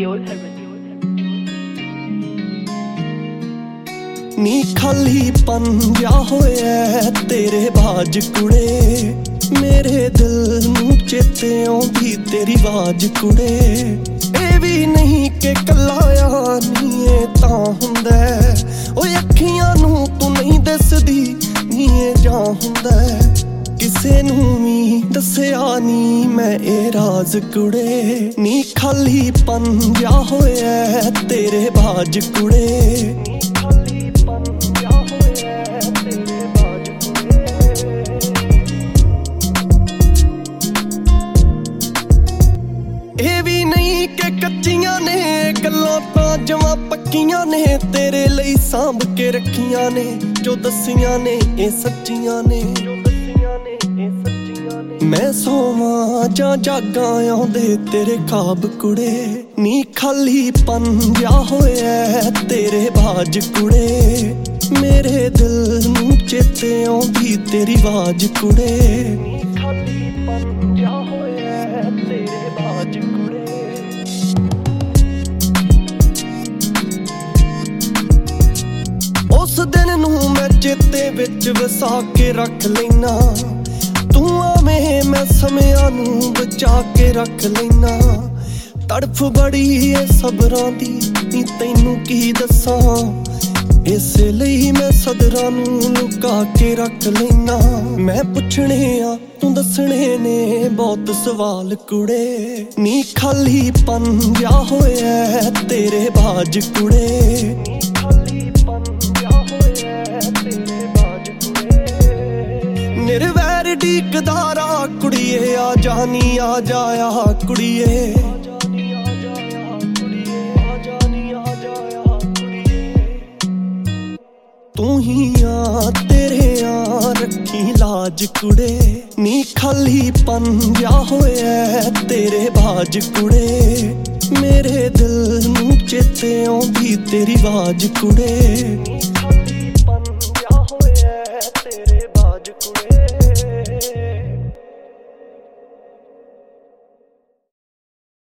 ਨੀ ਖਾਲੀ ਪੰਜਾ ਹੋਇਆ ਤੇਰੇ ਬਾਜ ਕੁੜੇ, ਮੇਰੇ ਦਿਲ ਨੂੰ ਚੇਤੇ ਆਉਂਦੀ ਤੇਰੀ ਆਵਾਜ਼ ਕੁੜੇ। ਇਹ ਵੀ ਨਹੀਂ ਕਿ ਕੱਲਾ ਆ ਨੀ ਇਹ ਤਾਂ ਹੁੰਦਾ, ਓਏ ਅੱਖੀਆਂ ਨੂੰ ਤੂੰ ਨਹੀਂ ਦੱਸਦੀ ਨੀ ਇਹ ਜਾਂ ਹੁੰਦਾ। ਕਿਸੇ ਨੂੰ ਵੀ ਦੱਸਿਆ ਨੀ ਮੈਂ ਇਹ ਰਾਜ਼ ਕੁੜੇ, ਨੀ ਖਾਲੀ ਪੰਜਾ ਹੋਇਆ ਤੇਰੇ ਬਾਜ ਕੁੜੇ। ਇਹ ਵੀ ਨਹੀਂ ਕਿ ਕੱਚੀਆਂ ਨੇ ਗੱਲਾਂ ਤਾਂ ਜਮਾਂ ਪੱਕੀਆਂ ਨੇ, ਤੇਰੇ ਲਈ ਸਾਂਭ ਕੇ ਰੱਖੀਆਂ ਨੇ, ਜੋ ਦੱਸੀਆਂ ਨੇ ਇਹ ਸੱਚੀਆਂ ਨੇ। ਮੈਂ ਸੋਵਾਂ ਜਾਂ ਜਾਗਾਂ ਆਉਂਦੇ ਤੇਰੇ ਖਾਬ ਕੁੜੇ, ਨੀ ਖਾਲੀ ਪੰਜਾ ਹੋਇਆ ਤੇਰੇ ਬਾਜ ਕੁੜੇ, ਮੇਰੇ ਦਿਲ ਨੂੰ ਚੇਤੇ ਆਉਂਦੀ ਤੇਰੀ ਆਵਾਜ਼ ਕੁੜੇ। ਖਾਲੀ ਪੰਜਾ ਹੋਇਆ ਤੇਰੇ ਬਾਜ ਕੁੜੇ। ਉਸ ਦਿਨ ਨੂੰ ਮੈਂ ਚੇਤੇ ਵਿੱਚ ਵਸਾ ਕੇ ਰੱਖ ਲੈਨਾ, ਤੂੰ ਆਵੇਂ ਮੈਂ ਸਮਿਆਂ ਨੂੰ ਬਚਾ ਕੇ ਰੱਖ ਲੈਨਾ। ਤੜਫ ਬੜੀ ਏ ਸਬਰਾਂ ਦੀ ਨੀ ਤੈਨੂੰ ਕੀ ਦੱਸਾਂ, ਇਸੇ ਲਈ ਮੈਂ ਸਦਰਾਂ ਨੂੰ ਲੁਕਾ ਕੇ ਰੱਖ ਲੈਨਾ। ਮੈਂ ਪੁੱਛਣੇ ਆ ਤੂੰ ਦੱਸਣੇ ਨੇ ਬਹੁਤ ਸਵਾਲ ਕੁੜੇ, ਨੀ ਖਾਲੀ ਪੰਜਾ ਹੋਇਆ ਤੇਰੇ ਬਾਜ ਕੁੜੇ। ਨਿਰਵੈਰ ਡੀਕਦਾਰਾ ਕੁੜੀਏ ਆ ਜਾਨੀ ਆ ਜਾਇਆ ਕੁੜੀਏ। ਤੂੰ ਹੀ ਆ ਤੇਰੇ ਆ ਰੱਖੀ ਲਾਜ ਕੁੜੇ, ਨੀ ਖਾਲੀ ਪੰਜਾ ਹੋਇਆ ਤੇਰੇ ਬਾਜ ਕੁੜੇ, ਮੇਰੇ ਦਿਲ ਨੂੰ ਚੇਤੇ ਆਉਂਦੀ ਤੇਰੀ ਆਵਾਜ਼ ਕੁੜੇ।